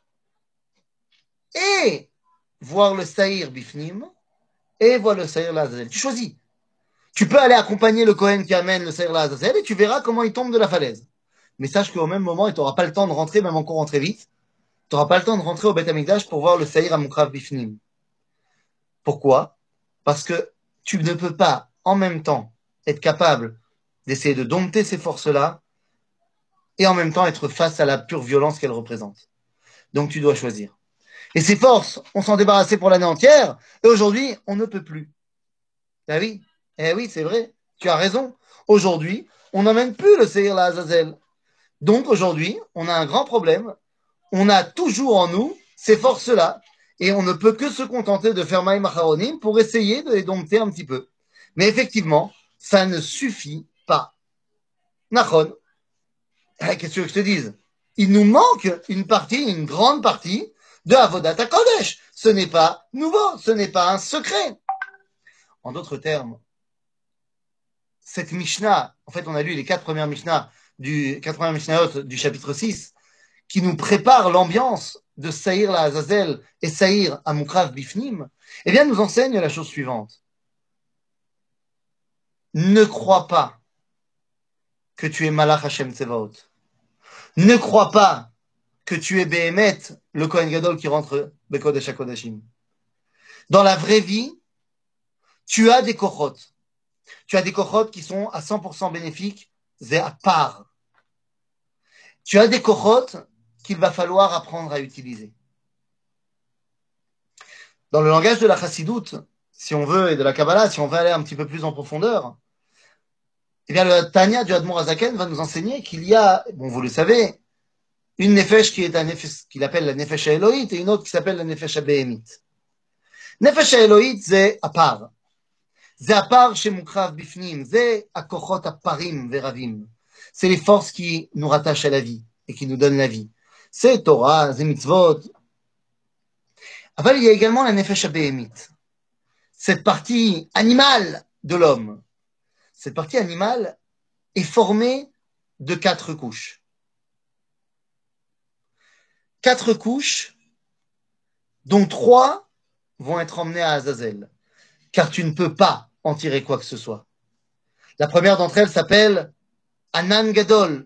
et voir le saïr bifnim et voir le saïr l'Azazel. Tu choisis. Tu peux aller accompagner le Kohen qui amène le saïr l'Azazel et tu verras comment il tombe de la falaise. Mais sache qu'au même moment, tu n'auras pas le temps de rentrer, même encore rentrer vite. Tu n'auras pas le temps de rentrer au Beth Amikdash pour voir le saïr Amukrav bifnim. Pourquoi? Parce que tu ne peux pas en même temps être capable d'essayer de dompter ces forces-là et en même temps être face à la pure violence qu'elles représentent. Donc tu dois choisir. Et ces forces, on s'en débarrassait pour l'année entière, et aujourd'hui, on ne peut plus. Ah oui, eh oui, c'est vrai, tu as raison. Aujourd'hui, on n'emmène plus le Seir la Azazel. Donc aujourd'hui, on a un grand problème. On a toujours en nous ces forces-là, et on ne peut que se contenter de faire Maïm Acharonim pour essayer de les dompter un petit peu. Mais effectivement, ça ne suffit pas. Nachon, qu'est-ce que tu veux que je te dise? Il nous manque une partie, une grande partie de Avodat HaKodesh. Ce n'est pas nouveau, ce n'est pas un secret. En d'autres termes, cette Mishnah, en fait, on a lu les quatre premières Mishnah du, quatre premières Mishnayot du chapitre six, qui nous prépare l'ambiance de Saïr la Azazel et Saïr Amukrav Bifnim, eh bien, nous enseigne la chose suivante. Ne crois pas que tu es Malach Hashem Tsevaot. Ne crois pas que tu es Behemet, le Kohen Gadol qui rentre Bekodesh HaKodashim. Dans la vraie vie, tu as des kochot. Tu as des kochot qui sont à cent pour cent bénéfiques, c'est à part. Tu as des kochot qu'il va falloir apprendre à utiliser. Dans le langage de la chassidoute, si on veut, et de la Kabbalah, si on veut aller un petit peu plus en profondeur, eh bien, le Tanya du Admor Azaken va nous enseigner qu'il y a, bon, vous le savez, une nefesh qui est un nefesh, qu'il appelle la nefesh Elohit et une autre qui s'appelle la nefesh Behemit. Nefesh Elohit, c'est à part. C'est à part chez Mukrav Bifnim, c'est à Kochot Aparim Veravim. C'est les forces qui nous rattachent à la vie et qui nous donnent la vie. C'est Torah, c'est mitzvot. Après, il y a également la nefesh Behemit. Cette partie animale de l'homme. Cette partie animale est formée de quatre couches. Quatre couches, dont trois vont être emmenées à Azazel. Car tu ne peux pas en tirer quoi que ce soit. La première d'entre elles s'appelle Anan Gadol.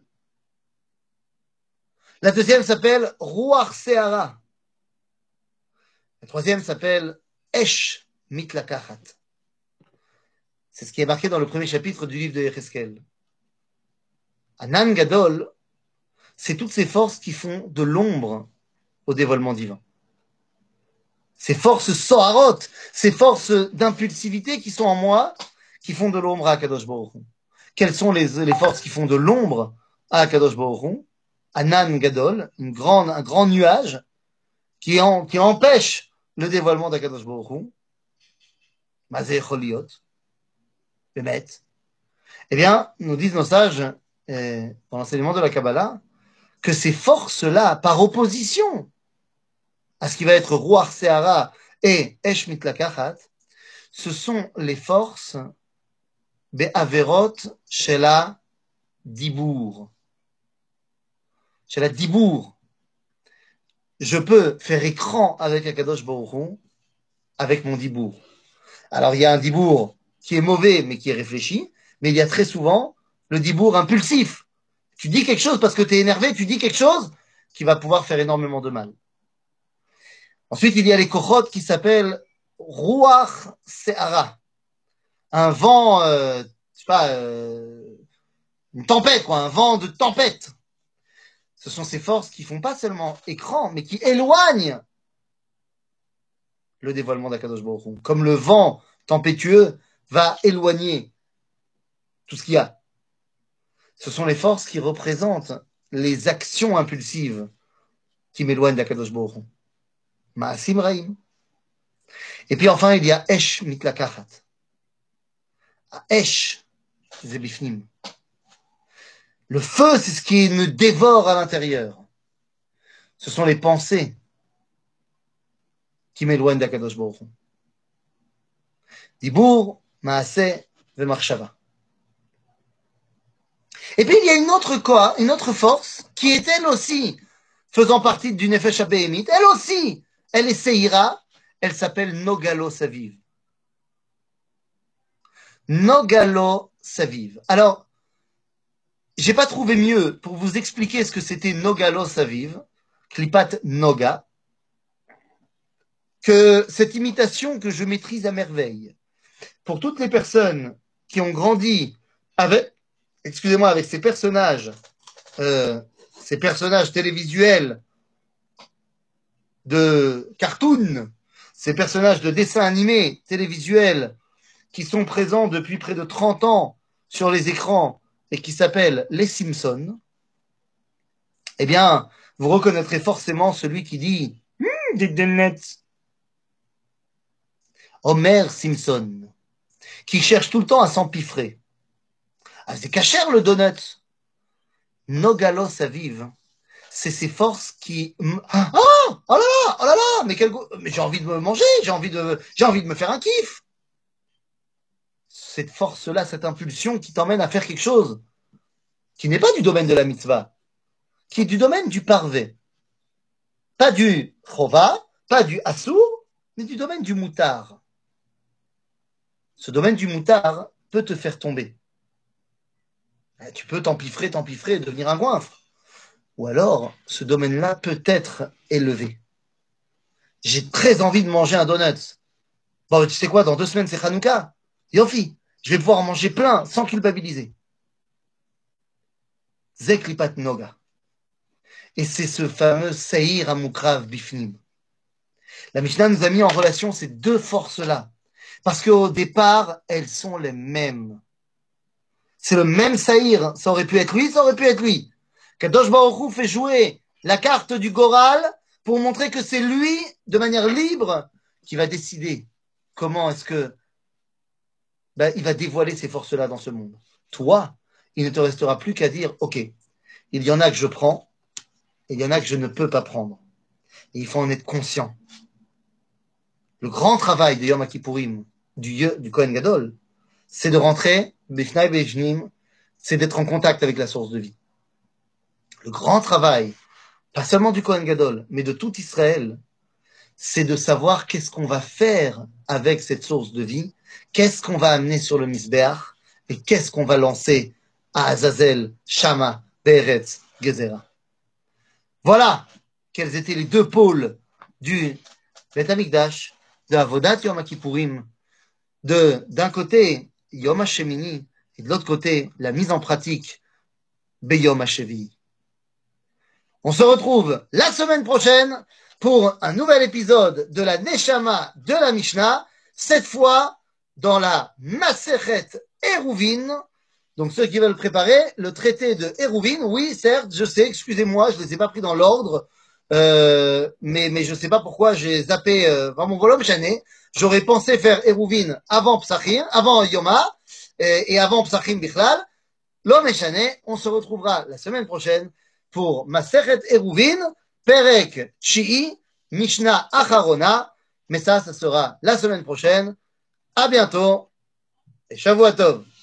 La deuxième s'appelle Ruach Seara. La troisième s'appelle Esh Mitlakachat. C'est ce qui est marqué dans le premier chapitre du livre de Yecheskel. Anan Gadol, c'est toutes ces forces qui font de l'ombre au dévoilement divin. Ces forces soharot, ces forces d'impulsivité qui sont en moi, qui font de l'ombre à Akadosh Baruch Hu. Quelles sont les, les forces qui font de l'ombre à Akadosh Baruch Hu? Anan Gadol, une grande, un grand nuage qui, en, qui empêche le dévoilement d'Akadosh Baruch Hu. Mazeh Choliot, Bemet. Eh bien, nous disent nos sages, euh, dans l'enseignement de la Kabbalah, que ces forces-là, par opposition à ce qui va être Ruach Seara et Esh Mitlakachat, ce sont les forces Be'averot Shela Dibour. Shela Dibour. Je peux faire écran avec Akadosh Baruch Hu avec mon Dibour. Alors, il y a un Dibour qui est mauvais, mais qui est réfléchi, mais il y a très souvent le Dibour impulsif. Tu dis quelque chose parce que tu es énervé, tu dis quelque chose qui va pouvoir faire énormément de mal. Ensuite, il y a les kochot qui s'appellent Ruach Seara. Un vent, euh, je sais pas, euh, une tempête, quoi, un vent de tempête. Ce sont ces forces qui font pas seulement écran, mais qui éloignent le dévoilement d'Akadosh Baruch Hu. Comme le vent tempétueux va éloigner tout ce qu'il y a. Ce sont les forces qui représentent les actions impulsives qui m'éloignent d'Akadosh Baruch Hu. Ma'asim Raim. Et puis enfin, il y a Esh Mitlakachat. Esh, c'est Bifnim. Le feu, c'est ce qui me dévore à l'intérieur. Ce sont les pensées qui m'éloignent d'Akadosh Baruch Hu. Dibour, Maaseh, Vemarshava. Et puis il y a une autre quoi, une autre force qui est elle aussi faisant partie du Nefesh HaBehemit. Elle aussi, elle est Seira. Elle s'appelle Nogalo Saviv. Nogalo Saviv. Alors, j'ai pas trouvé mieux pour vous expliquer ce que c'était Nogalo Saviv, Klipat Noga, que cette imitation que je maîtrise à merveille. Pour toutes les personnes qui ont grandi avec, excusez-moi, avec ces personnages, euh, ces personnages télévisuels de cartoon, ces personnages de dessins animés télévisuels qui sont présents depuis près de trente ans sur les écrans et qui s'appellent les Simpsons, eh bien, vous reconnaîtrez forcément celui qui dit hm, des donuts. Homer Simpson, qui cherche tout le temps à s'empiffrer. Ah, c'est cachère le donut. Nogalo Saviv, c'est ces forces qui. Ah, oh là là, oh là là, mais quel goût. Mais j'ai envie de me manger, j'ai envie de, j'ai envie de me faire un kiff. Cette force-là, cette impulsion qui t'emmène à faire quelque chose qui n'est pas du domaine de la mitzvah, qui est du domaine du parvé. Pas du chova, pas du assour, mais du domaine du moutard. Ce domaine du moutard peut te faire tomber. Tu peux t'empiffrer, t'empiffrer et devenir un goinfre. Ou alors, ce domaine-là peut être élevé. J'ai très envie de manger un donut. Bon, tu sais quoi, dans deux semaines, c'est Hanouka. Yofi, je vais pouvoir en manger plein sans culpabiliser. Zeklipat Noga. Et c'est ce fameux Seir Amukrav Bifnim. La Mishnah nous a mis en relation ces deux forces-là. Parce qu'au départ, elles sont les mêmes. C'est le même Saïr. Ça aurait pu être lui, ça aurait pu être lui. Kadosh Baruch Hu fait jouer la carte du Goral pour montrer que c'est lui, de manière libre, qui va décider comment est-ce que ben, il va dévoiler ces forces-là dans ce monde. Toi, il ne te restera plus qu'à dire, OK, il y en a que je prends, et il y en a que je ne peux pas prendre. Et il faut en être conscient. Le grand travail de Yom Kippourim, du, du Kohen Gadol, c'est de rentrer, Bifnai Bejnim, c'est d'être en contact avec la source de vie. Le grand travail, pas seulement du Kohen Gadol, mais de tout Israël, c'est de savoir qu'est-ce qu'on va faire avec cette source de vie, qu'est-ce qu'on va amener sur le Misbeach, et qu'est-ce qu'on va lancer à Azazel, Shama, Beretz, Gezerah. Voilà quels étaient les deux pôles du Beth Amikdash, de Avodat Yom Kippourim, de d'un côté Yom HaShemini et de l'autre côté la mise en pratique Beyom HaShevi. On se retrouve la semaine prochaine pour un nouvel épisode de la Neshama de la Mishnah, cette fois dans la Masechet Eruvin. Donc ceux qui veulent préparer le traité de Eruvin, oui certes, je sais, excusez-moi, je ne les ai pas pris dans l'ordre, euh, mais, mais je ne sais pas pourquoi j'ai zappé euh, dans mon volume chané. J'aurais pensé faire Eruvin avant Psachim, avant Yoma, et, et avant Psachim Bichlal. L'homme chané, on se retrouvera la semaine prochaine pour Masechet Eruvin, Perek Shi'i, Mishnah Acharona, mais ça, ça sera la semaine prochaine. À bientôt et Shavua Tov.